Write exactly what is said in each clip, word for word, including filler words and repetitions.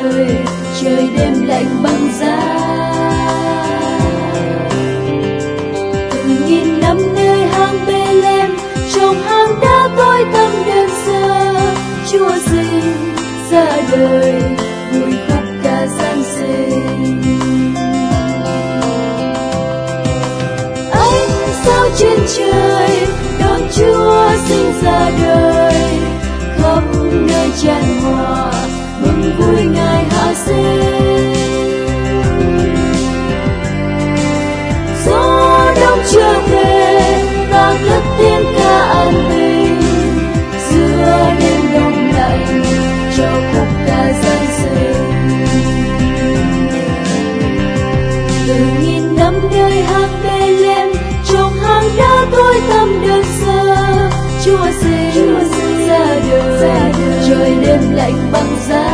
đời, trời đêm lạnh băng giá. Từ nghìn năm nơi hang Bê-lem, trong hang đá tối tăm đơn sơ, Chúa sinh ra đời, vui khúc ca Giáng sinh. Ánh sao trên trời đón Chúa sinh ra đời, khắp nơi tràn hòa mừng vui Ngài hạ sinh. Gió đông trở về ta cất tiếng ca an bình, giữa đêm đông lạnh cho khúc ca Giáng sinh. Từ nghìn năm nơi hang Bê-lem, trong hang đá tối tăm đơn sơ, Chúa sinh ra đời, trời đêm lạnh băng giá.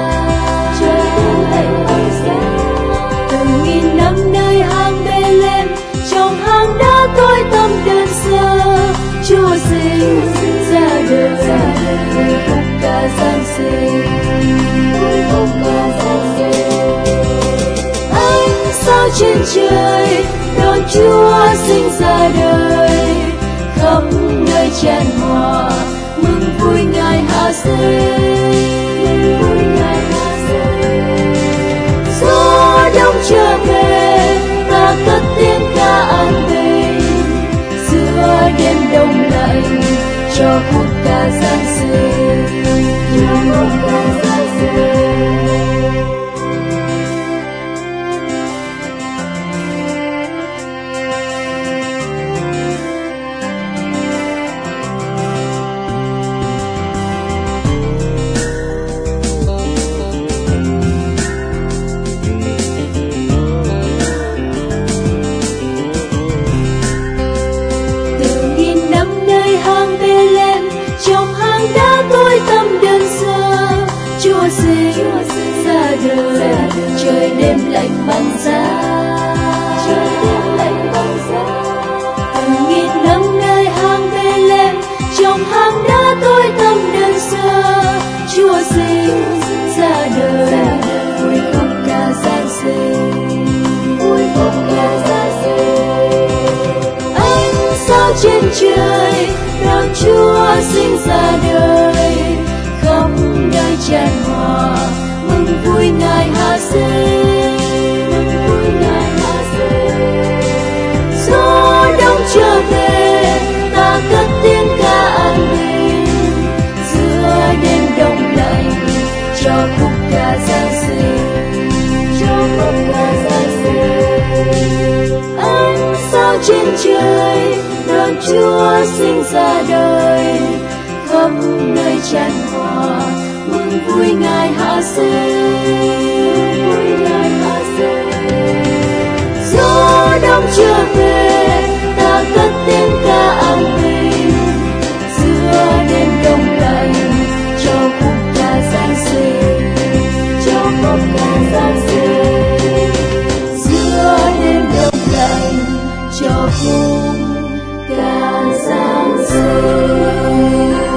Từ nghìn năm nơi hang Bê-lem, trong hang đá tối tăm đơn sơ, Chúa sinh ra đời, vui khúc ca Giáng sinh. Ánh sao trên trời đón Chúa sinh ra đời, khắp nơi tràn hòa mừng vui Ngài hạ sinh. Gió đông trở về ta cất tiếng ca an bình, giữa đêm đông lạnh cho khúc ca Giáng sinh. Trong hang đá tối tăm đơn sơ, Chúa sinh ra đời, trời đêm lạnh băng giá. Từ nghìn năm nơi hang Bê-lem, trong hang đá tối tăm đơn sơ, Chúa sinh ra đời, vui khúc ca Giáng sinh. Ánh sao trên trời đón Chúa sinh ra đời, khắp nơi tràn hòa mừng vui Ngài hạ sinh. Gió đông trở về ta cất tiếng ca an bình, giữa đêm đông lạnh cho khúc ca Giáng sinh. Ánh sao trên trời đón Chúa sinh ra đời, khắp nơi tràn hòa mừng vui Ngài hạ sinh. Gió đông trở về ta cất tiếng ca an bình, giữa đêm đông lạnh cho khúc ca Giáng sinh. Giữa đêm đông lạnh cho khúc ca Giáng sinh.